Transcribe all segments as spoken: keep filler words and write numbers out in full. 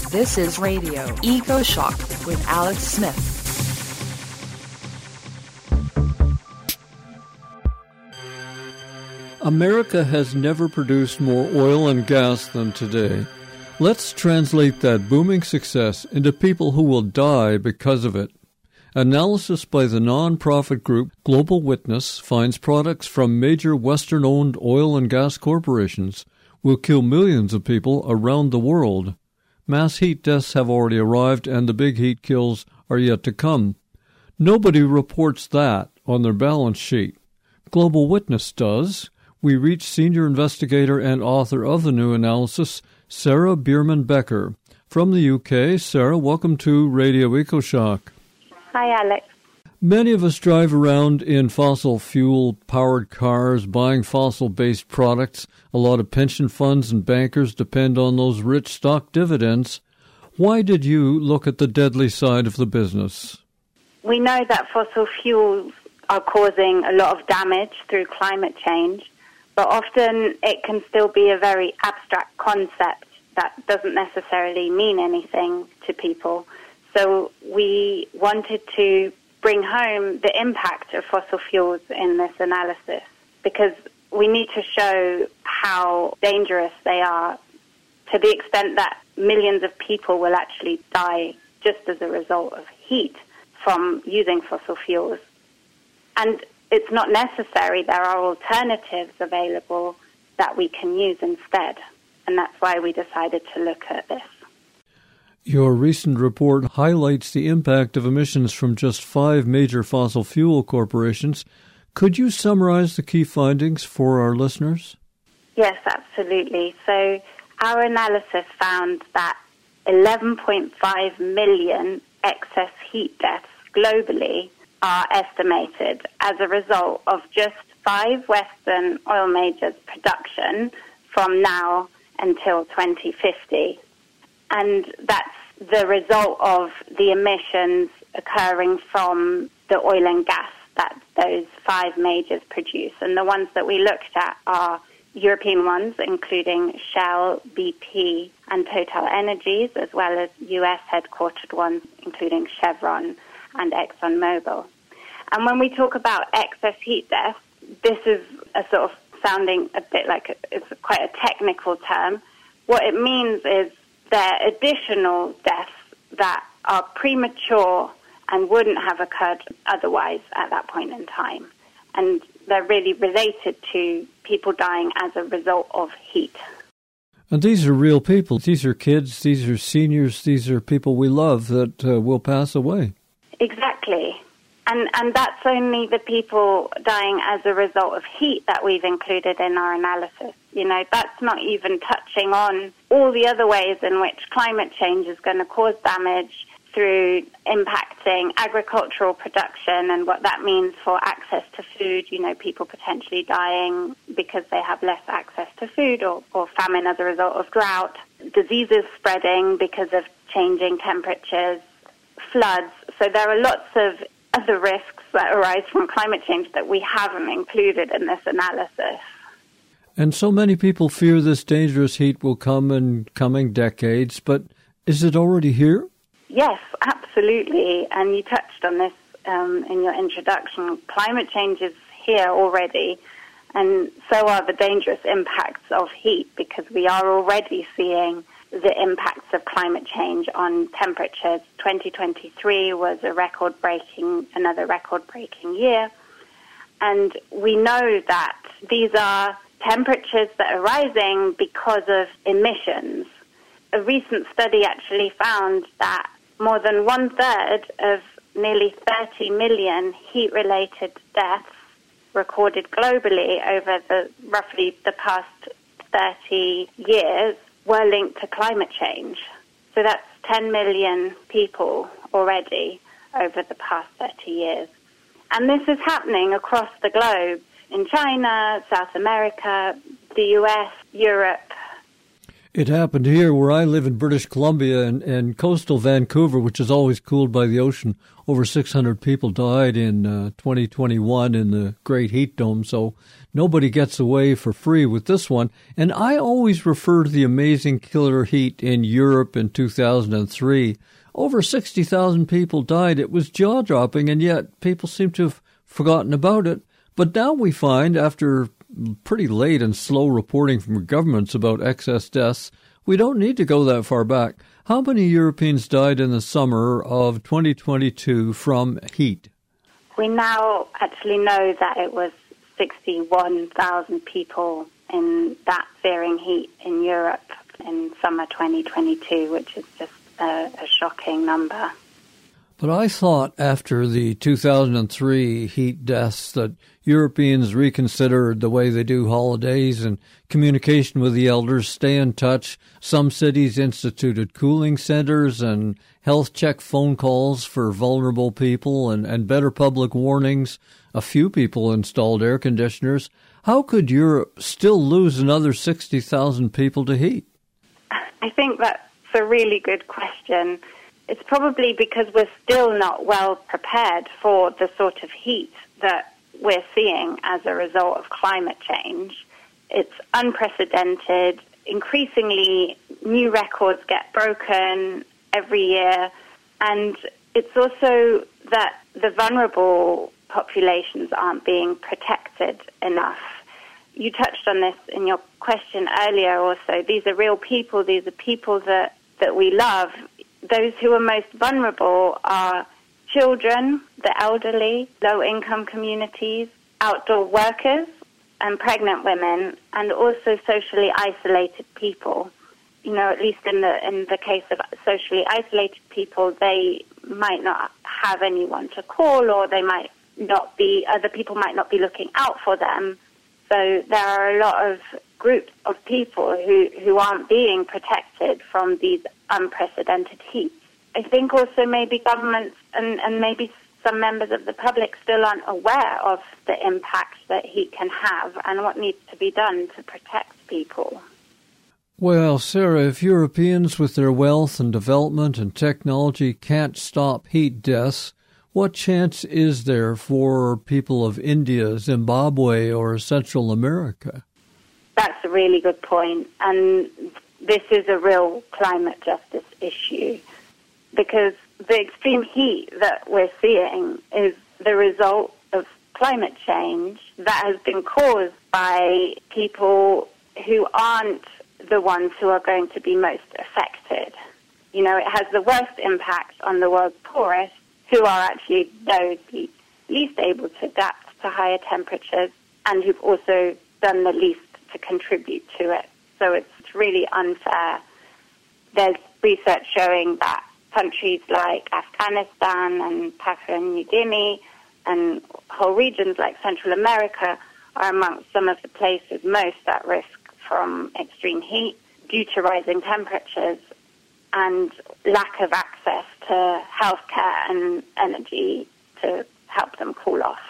This is Radio EcoShock with Alex Smith. America has never produced more oil and gas than today. Let's translate that booming success into people who will die because of it. Analysis by the non-profit group Global Witness finds products from major Western-owned oil and gas corporations will kill millions of people around the world. Mass heat deaths have already arrived, and the big heat kills are yet to come. Nobody reports that on their balance sheet. Global Witness does. We reach senior investigator and author of the new analysis, Sarah Bierman-Becker. From the U K, Sarah, welcome to Radio EcoShock. Hi, Alex. Many of us drive around in fossil fuel-powered cars, buying fossil-based products. A lot of pension funds and bankers depend on those rich stock dividends. Why did you look at the deadly side of the business? We know that fossil fuels are causing a lot of damage through climate change, but often it can still be a very abstract concept that doesn't necessarily mean anything to people. So we wanted to bring home the impact of fossil fuels in this analysis, because we need to show how dangerous they are to the extent that millions of people will actually die just as a result of heat from using fossil fuels. And it's not necessary. There are alternatives available that we can use instead, and that's why we decided to look at this. Your recent report highlights the impact of emissions from just five major fossil fuel corporations. Could you summarize the key findings for our listeners? Yes, absolutely. So our analysis found that eleven point five million excess heat deaths globally are estimated as a result of just five Western oil majors' production from now until twenty fifty. And that's the result of the emissions occurring from the oil and gas that those five majors produce. And the ones that we looked at are European ones, including Shell, B P, and Total Energies, as well as U S headquartered ones, including Chevron and ExxonMobil. And when we talk about excess heat deaths, this is a sort of sounding a bit like a, it's quite a technical term. What it means is they're additional deaths that are premature and wouldn't have occurred otherwise at that point in time. And they're really related to people dying as a result of heat. And these are real people. These are kids, these are seniors, these are people we love that uh, will pass away. Exactly. And and that's only the people dying as a result of heat that we've included in our analysis. You know, that's not even touching on all the other ways in which climate change is going to cause damage through impacting agricultural production and what that means for access to food, you know, people potentially dying because they have less access to food, or, or famine as a result of drought, diseases spreading because of changing temperatures, floods. So there are lots of other risks that arise from climate change that we haven't included in this analysis. And so many people fear this dangerous heat will come in coming decades, but is it already here? Yes, absolutely. And you touched on this um, in your introduction. Climate change is here already, and so are the dangerous impacts of heat, because we are already seeing the impacts of climate change on temperatures. twenty twenty-three was a record-breaking, another record-breaking year. And we know that these are temperatures that are rising because of emissions. A recent study actually found that more than one-third of nearly thirty million heat-related deaths recorded globally over the roughly the past thirty years were linked to climate change. So that's ten million people already over the past thirty years. And this is happening across the globe, in China, South America, the U S, Europe. It happened here where I live in British Columbia, and, and coastal Vancouver, which is always cooled by the ocean. Over six hundred people died in uh, twenty twenty-one in the Great Heat Dome, so nobody gets away for free with this one. And I always refer to the amazing killer heat in Europe in two thousand three. Over sixty thousand people died. It was jaw-dropping, and yet people seem to have forgotten about it. But now we find, after pretty late and slow reporting from governments about excess deaths, we don't need to go that far back. How many Europeans died in the summer of twenty twenty-two from heat? We now actually know that it was sixty-one thousand people in that searing heat in Europe in summer twenty twenty-two, which is just a, a shocking number. But I thought after the two thousand three heat deaths that Europeans reconsidered the way they do holidays and communication with the elders, stay in touch. Some cities instituted cooling centers and health check phone calls for vulnerable people and, and better public warnings. A few people installed air conditioners. How could Europe still lose another sixty thousand people to heat? I think that's a really good question. It's probably because we're still not well prepared for the sort of heat that we're seeing as a result of climate change. It's unprecedented. Increasingly, new records get broken every year. And it's also that the vulnerable populations aren't being protected enough. You touched on this in your question earlier also. These are real people. These are people that, that we love. Those who are most vulnerable are children, the elderly, low-income communities, outdoor workers, and pregnant women, and also socially isolated people. You know, at least in the in the case of socially isolated people, they might not have anyone to call, or they might not be, other people might not be looking out for them. So there are a lot of groups of people who, who aren't being protected from these unprecedented heats. I think also maybe governments and, and maybe some members of the public still aren't aware of the impact that heat can have and what needs to be done to protect people. Well, Sarah, if Europeans with their wealth and development and technology can't stop heat deaths, what chance is there for people of India, Zimbabwe, or Central America? That's a really good point. And this is a real climate justice issue, because the extreme heat that we're seeing is the result of climate change that has been caused by people who aren't the ones who are going to be most affected. You know, it has the worst impact on the world's poorest, who are actually those least able to adapt to higher temperatures and who've also done the least to contribute to it. So it's really unfair. There's research showing that countries like Afghanistan and Papua New Guinea and whole regions like Central America are amongst some of the places most at risk from extreme heat due to rising temperatures and lack of access to healthcare and energy to help them cool off.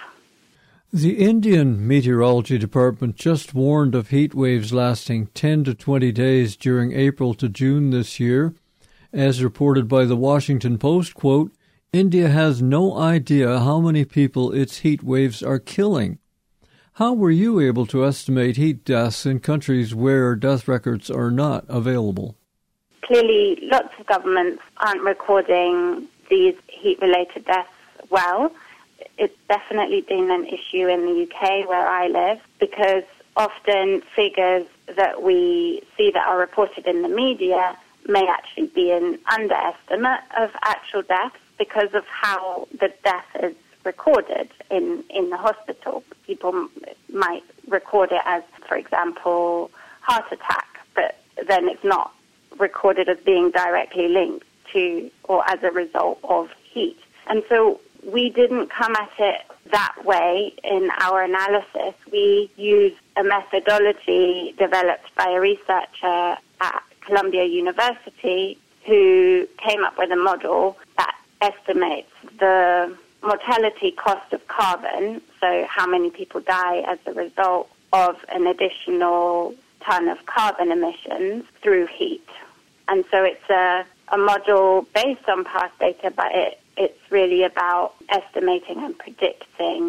The Indian Meteorology Department just warned of heat waves lasting ten to twenty days during April to June this year. As reported by the Washington Post, quote, India has no idea how many people its heat waves are killing. How were you able to estimate heat deaths in countries where death records are not available? Clearly, lots of governments aren't recording these heat-related deaths well. It's definitely been an issue in the U K where I live, because often figures that we see that are reported in the media may actually be an underestimate of actual deaths because of how the death is recorded in, in the hospital. People might record it as, for example, heart attack, but then it's not recorded as being directly linked to or as a result of heat. And so we didn't come at it that way in our analysis. We used a methodology developed by a researcher at Columbia University who came up with a model that estimates the mortality cost of carbon, so how many people die as a result of an additional ton of carbon emissions through heat. And so it's a, a model based on past data, but it, it's really about estimating and predicting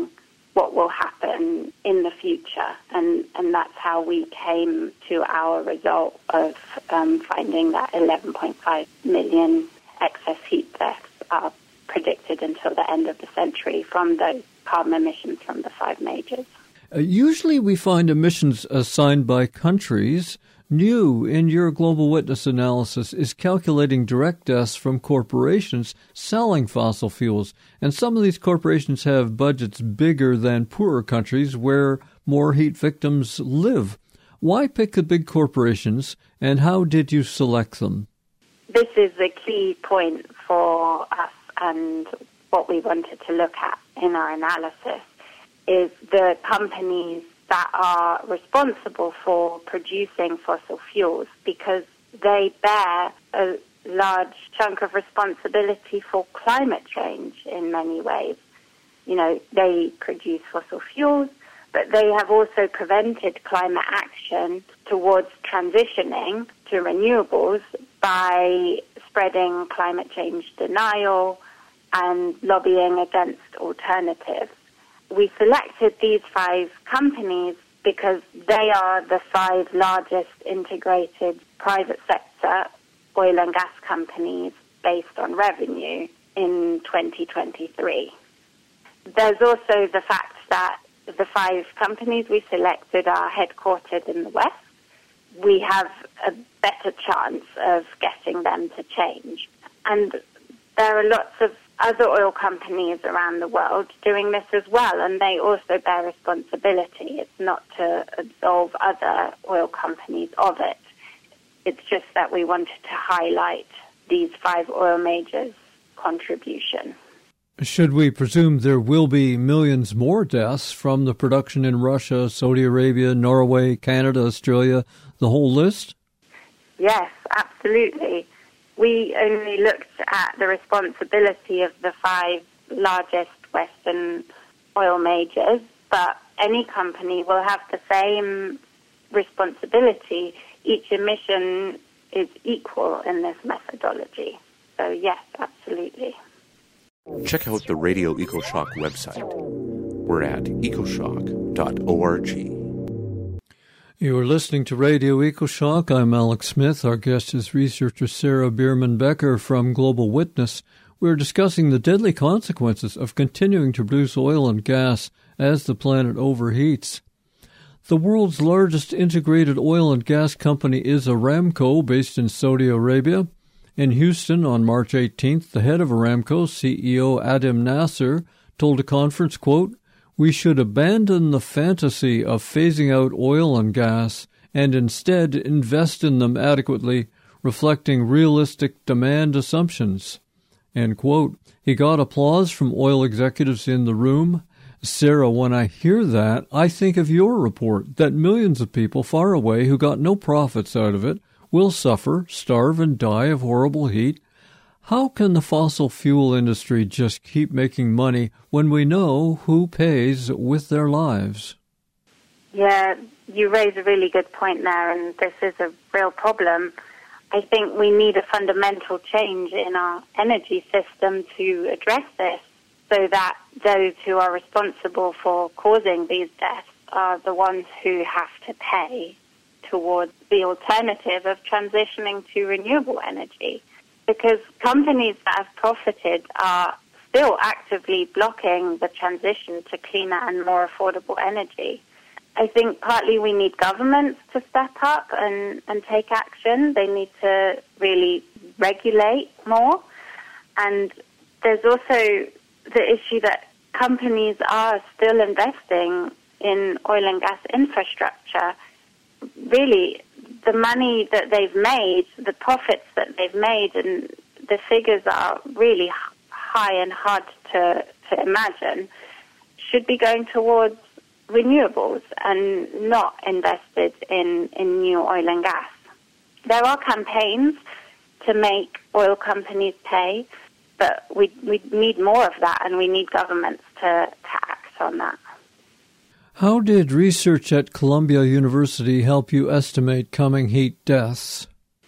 what will happen in the future. And, and that's how we came to our result of um, finding that eleven point five million excess heat deaths are predicted until the end of the century from those carbon emissions from the five majors. Uh, usually we find emissions assigned by countries. New in your Global Witness analysis is calculating direct deaths from corporations selling fossil fuels. And some of these corporations have budgets bigger than poorer countries where more heat victims live. Why pick the big corporations, and how did you select them? This is the key point for us, and what we wanted to look at in our analysis is the companies that are responsible for producing fossil fuels, because they bear a large chunk of responsibility for climate change in many ways. You know, they produce fossil fuels, but they have also prevented climate action towards transitioning to renewables by spreading climate change denial and lobbying against alternatives. We selected these five companies because they are the five largest integrated private sector oil and gas companies based on revenue in twenty twenty-three. There's also the fact that the five companies we selected are headquartered in the West. We have a better chance of getting them to change. And there are lots of other oil companies around the world doing this as well, and they also bear responsibility. It's not to absolve other oil companies of it. It's just that we wanted to highlight these five oil majors' contribution. Should we presume there will be millions more deaths from the production in Russia, Saudi Arabia, Norway, Canada, Australia, the whole list? Yes, absolutely. We only looked at the responsibility of the five largest Western oil majors, but any company will have the same responsibility. Each emission is equal in this methodology. So yes, absolutely. Check out the Radio EcoShock website. We're at ecoshock dot org. You are listening to Radio EcoShock. I'm Alex Smith. Our guest is researcher Sarah Bierman-Becker from Global Witness. We're discussing the deadly consequences of continuing to produce oil and gas as the planet overheats. The world's largest integrated oil and gas company is Aramco, based in Saudi Arabia. In Houston on March eighteenth, the head of Aramco, C E O Adem Nasser, told a conference, quote, "We should abandon the fantasy of phasing out oil and gas and instead invest in them adequately, reflecting realistic demand assumptions." End quote. He got applause from oil executives in the room. Sarah, when I hear that, I think of your report that millions of people far away who got no profits out of it will suffer, starve, and die of horrible heat. How can the fossil fuel industry just keep making money when we know who pays with their lives? Yeah, you raise a really good point there, and this is a real problem. I think we need a fundamental change in our energy system to address this, so that those who are responsible for causing these deaths are the ones who have to pay towards the alternative of transitioning to renewable energy. Because companies that have profited are still actively blocking the transition to cleaner and more affordable energy. I think partly we need governments to step up and, and take action. They need to really regulate more. And there's also the issue that companies are still investing in oil and gas infrastructure. Really, the money that they've made, the profits that they've made, and the figures are really high and hard to, to imagine, should be going towards renewables and not invested in, in new oil and gas. There are campaigns to make oil companies pay, but we, we need more of that, and we need governments to, to act on that. How did research at Columbia University help you estimate coming heat deaths?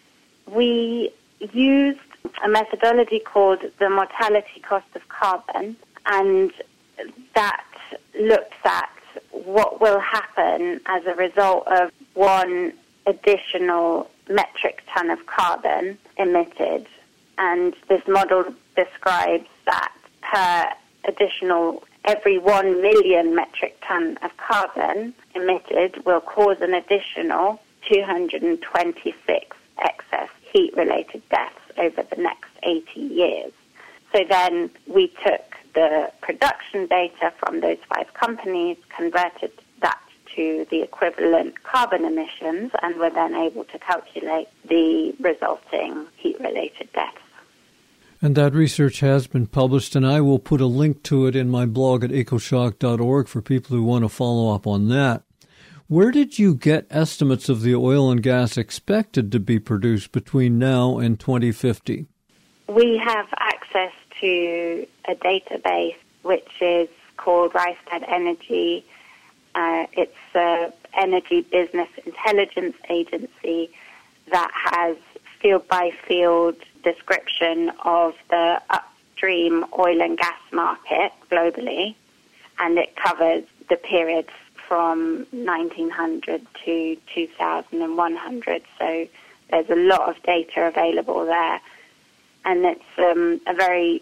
We used a methodology called the mortality cost of carbon, and that looks at what will happen as a result of one additional metric ton of carbon emitted. And this model describes that per additional, every one million metric ton of carbon emitted will cause an additional two hundred twenty-six excess heat-related deaths over the next eighty years. So then we took the production data from those five companies, converted that to the equivalent carbon emissions, and were then able to calculate the resulting heat-related deaths. And that research has been published, and I will put a link to it in my blog at ecoshock dot org for people who want to follow up on that. Where did you get estimates of the oil and gas expected to be produced between now and twenty fifty? We have access to a database which is called Rystad Energy. Uh, it's an energy business intelligence agency that has field-by-field description of the upstream oil and gas market globally, and it covers the period from nineteen hundred to two thousand one hundred, so there's a lot of data available there, and it's um, a very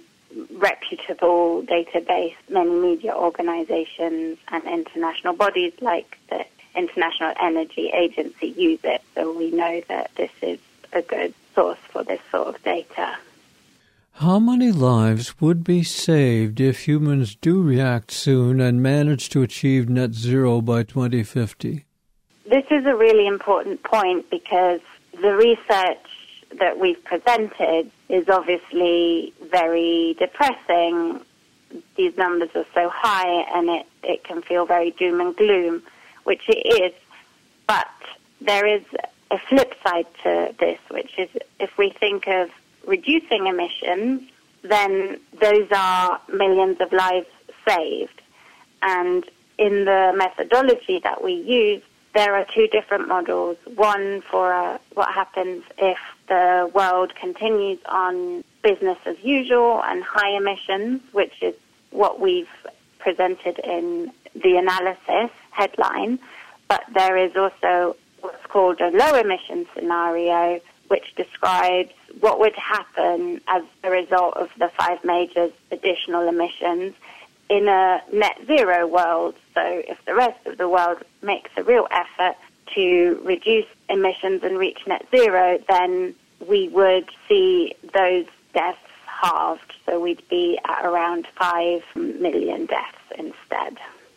reputable database. Many media organizations and international bodies like the International Energy Agency use it, so we know that this is a good source for this sort of data. How many lives would be saved if humans do react soon and manage to achieve net zero by twenty fifty? This is a really important point because the research that we've presented is obviously very depressing. These numbers are so high and it, it can feel very doom and gloom, which it is. But there is a flip side to this, which is if we think of reducing emissions, then those are millions of lives saved. And in the methodology that we use, there are two different models. One for uh, what happens if the world continues on business as usual and high emissions, which is what we've presented in the analysis headline. But there is also what's called a low emission scenario, which describes what would happen as a result of the five majors' additional emissions in a net zero world. So if the rest of the world makes a real effort to reduce emissions and reach net zero, then we would see those deaths halved. So we'd be at around five million deaths instead.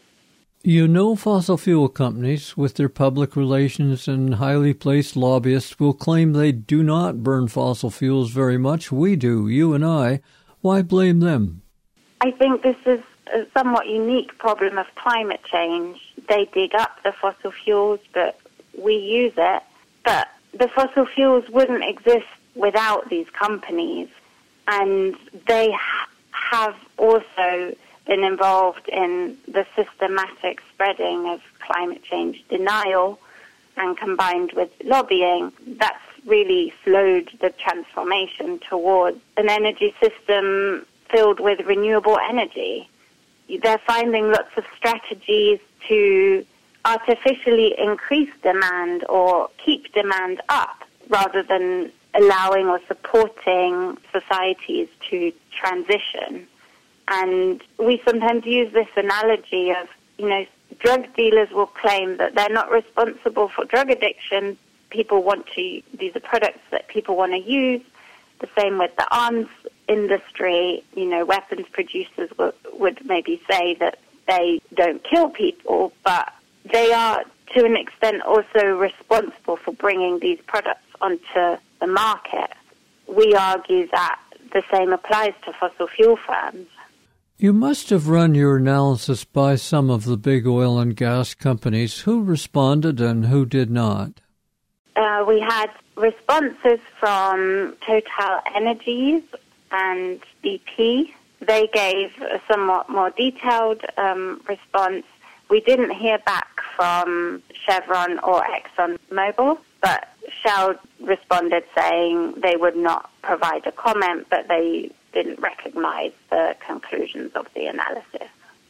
You know, fossil fuel companies, with their public relations and highly placed lobbyists, will claim they do not burn fossil fuels very much. We do, you and I. Why blame them? I think this is a somewhat unique problem of climate change. They dig up the fossil fuels, but we use it. But the fossil fuels wouldn't exist without these companies. And they ha- have also been involved in the systematic spreading of climate change denial, and combined with lobbying, that's really slowed the transformation towards an energy system filled with renewable energy. They're finding lots of strategies to artificially increase demand or keep demand up rather than allowing or supporting societies to transition. And we sometimes use this analogy of, you know, drug dealers will claim that they're not responsible for drug addiction. People want to, these are products that people want to use. The same with the arms industry. You know, weapons producers would, would maybe say that they don't kill people, but they are to an extent also responsible for bringing these products onto the market. We argue that the same applies to fossil fuel firms. You must have run your analysis by some of the big oil and gas companies. Who responded and who did not? Uh, we had responses from Total Energies and B P. They gave a somewhat more detailed um, response. We didn't hear back from Chevron or ExxonMobil, but Shell responded saying they would not provide a comment, but they didn't recognize the conclusions of the analysis.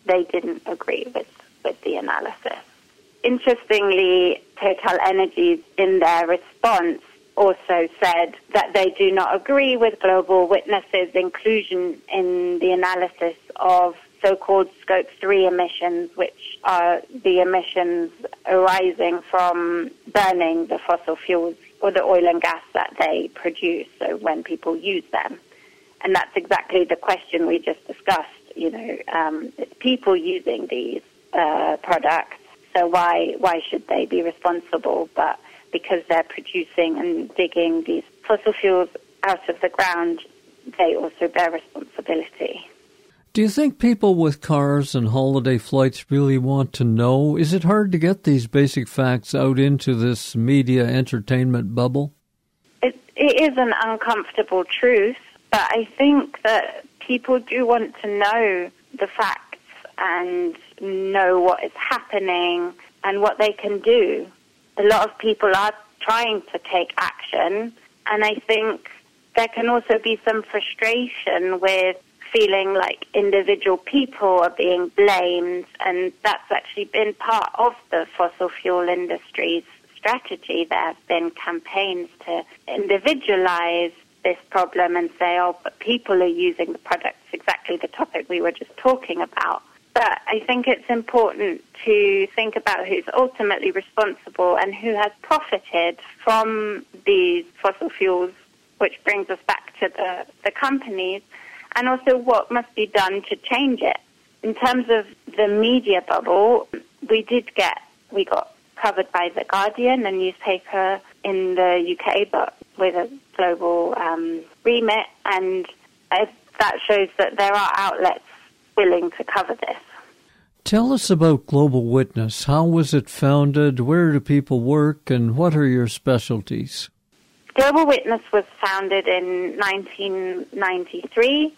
they didn't agree with, with the analysis. Interestingly, TotalEnergies, in their response, also said that they do not agree with Global Witness's inclusion in the analysis of so-called Scope three emissions, which are the emissions arising from burning the fossil fuels or the oil and gas that they produce, so when people use them. And that's exactly the question we just discussed. You know, um, it's people using these uh, products, so why why should they be responsible? But because they're producing and digging these fossil fuels out of the ground, they also bear responsibility. Do you think people with cars and holiday flights really want to know? Is it hard to get these basic facts out into this media entertainment bubble? It, it is an uncomfortable truth, but I think that people do want to know the facts and know what is happening and what they can do. A lot of people are trying to take action, and I think there can also be some frustration with feeling like individual people are being blamed, and that's actually been part of the fossil fuel industry's strategy. There have been campaigns to individualize this problem and say, oh, but people are using the products, exactly the topic we were just talking about. But I think it's important to think about who's ultimately responsible and who has profited from these fossil fuels, which brings us back to the, the companies, and also what must be done to change it. In terms of the media bubble, we did get, we got covered by The Guardian, a newspaper in the U K, but with a global um, remit, and uh, that shows that there are outlets willing to cover this. Tell us about Global Witness. How was it founded? Where do people work? And what are your specialties? Global Witness was founded in nineteen ninety-three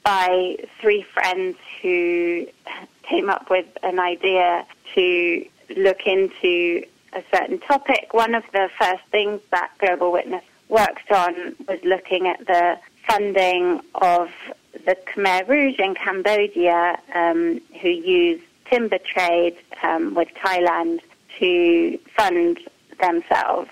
by three friends who came up with an idea to look into a certain topic. One of the first things that Global Witness worked on was looking at the funding of the Khmer Rouge in Cambodia, um, who used timber trade um, with Thailand to fund themselves.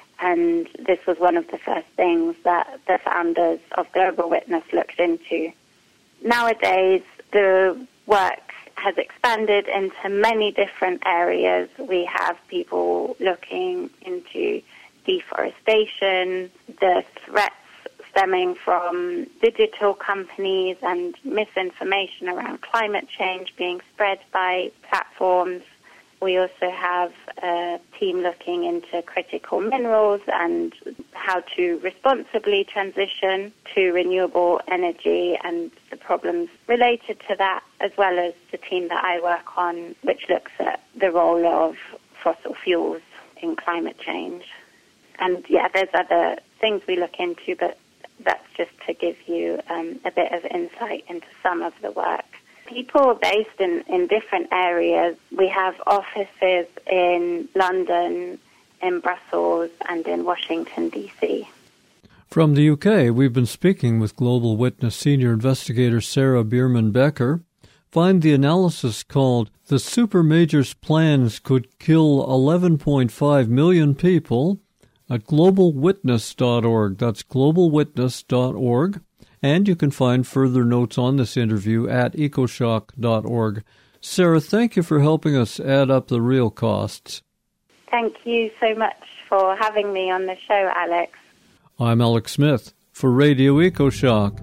And this was one of the first things that the founders of Global Witness looked into. Nowadays, the work has expanded into many different areas. We have people looking into deforestation, the threats stemming from digital companies and misinformation around climate change being spread by platforms. We also have a team looking into critical minerals and how to responsibly transition to renewable energy and the problems related to that, as well as the team that I work on, which looks at the role of fossil fuels in climate change. And yeah, there's other things we look into, but that's just to give you um, a bit of insight into some of the work. People are based in, in different areas. We have offices in London, in Brussels, and in Washington, D C. From the U K, we've been speaking with Global Witness senior investigator Sarah Bierman-Becker. Find the analysis called "The Supermajors' Plans Could Kill eleven point five million People" at global witness dot org. That's global witness dot org. And you can find further notes on this interview at ecoshock dot org. Sarah, thank you for helping us add up the real costs. Thank you so much for having me on the show, Alex. I'm Alex Smith for Radio EcoShock.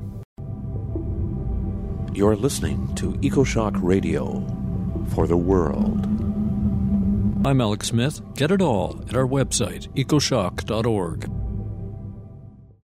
You're listening to EcoShock Radio for the world. I'm Alex Smith. Get it all at our website, ecoshock dot org.